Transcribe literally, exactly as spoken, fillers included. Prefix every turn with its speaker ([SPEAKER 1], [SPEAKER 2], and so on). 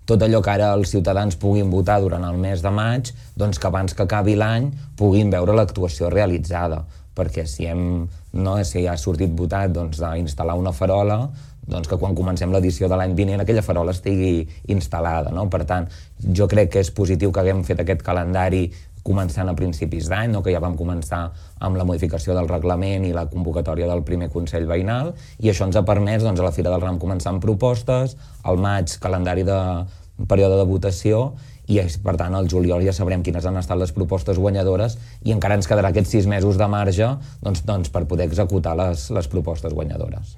[SPEAKER 1] tot allò que ara els ciutadans puguin votar durant el mes de maig, doncs que abans que acabi l'any puguin veure l'actuació realitzada, perquè si, hem, no, si ha sortit votat doncs, d'instal·lar una farola, doncs que quan comencem l'edició de l'any vinent aquella farola estigui instal·lada, no? Per tant, jo crec que és positiu que haguem fet aquest calendari començant a principis d'any, no? Que ja vam començar amb la modificació del reglament i la convocatòria del primer Consell Veïnal, i això ens ha permès doncs, a la Fira del Ram començar amb propostes, al maig calendari de període de votació, i per tant al juliol ja sabrem quines han estat les propostes guanyadores i encara ens quedarà aquests sis mesos de marge doncs, doncs, per poder executar les, les propostes guanyadores.